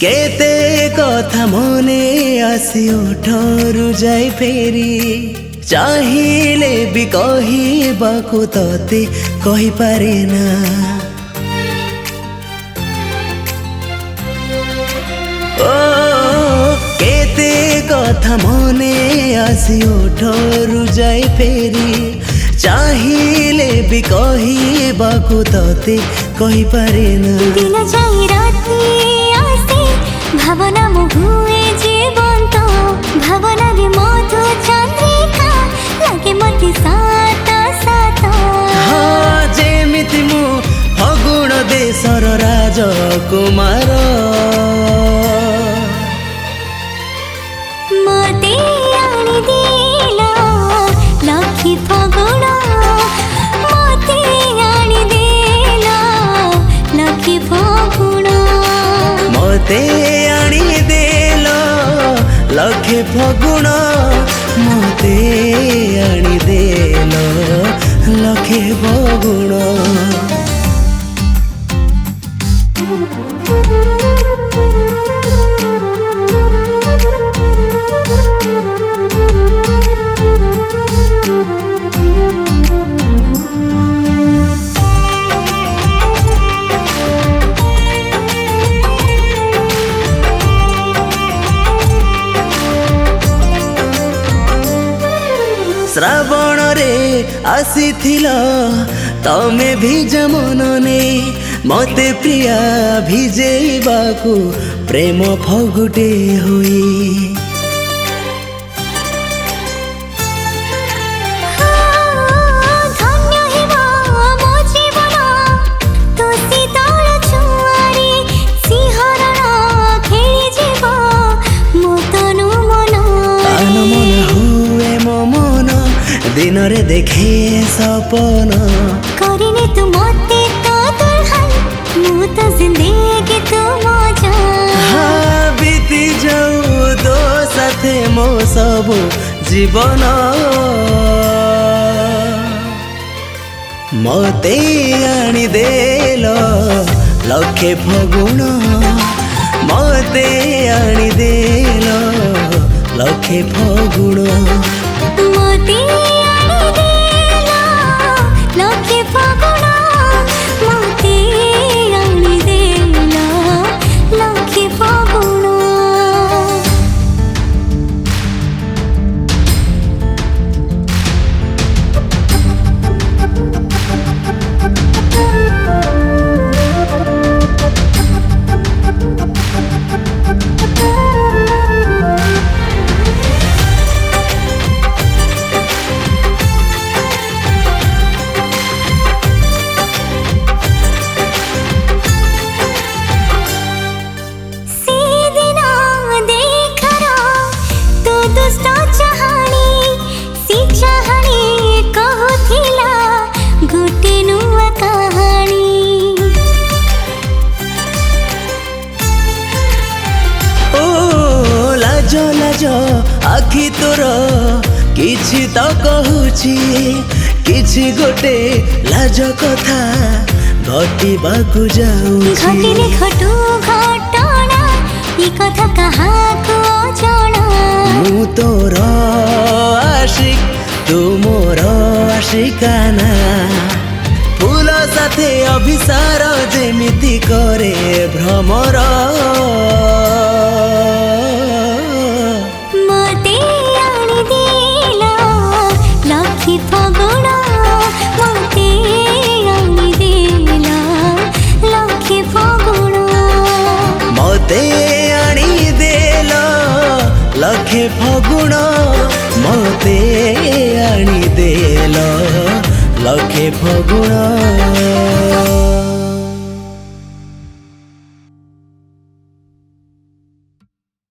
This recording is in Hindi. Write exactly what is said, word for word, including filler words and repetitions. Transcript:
केते कथा मने आसी उठरू जाई फेरी चाहिए भी कहबाकू तते कहि पारे ना। ओ केते कथा मने आसी उठरू जाई फेरी चाहिए भी कहबाकू तते कहि पारे ना। दिन जाई राती आसे भावना मुहुए जीवन तो भावना रे मधु चंद्रिका लगे मते साता साता। हाँ जेमिति मु फगुण देशर राजकुमार मते आनी दिला लखी फगुण मते आनी दिला लखी फगुण मते आनी देल लखे फगुण मते आनी देल लखे फगुण। श्रावण रे आसी थिला तमे भिज मनने मते प्रिया भिजेबाकू प्रेम फगुटे होई। दिन रे देखे सपन करिने तू मते तो दुल्हन मु तो जिंदगी तू मजा। हाँ बीती जाऊ तो साथे मो सबु जीवन मते आनी देल लखे फगुण मते आनी देल लखे फगुण मते लखे फगुण मते आनी देला लखे फगुण। आखि तोर किछि तो कहूछि किछि गोटे लाज कथा घटिबाकू जाउछि। घटिले घटू घटना ई कथा काहाको जणा। मु तोर आशिक तू मोर आशिकाना फूल साथे अभिसार जेमिति करे भ्रमर। मते आनी दिला लखी फगुण मते आनी दिला लखी फगुण मते आनी देल लखे फगुण मते आनी देल लखे फगुण।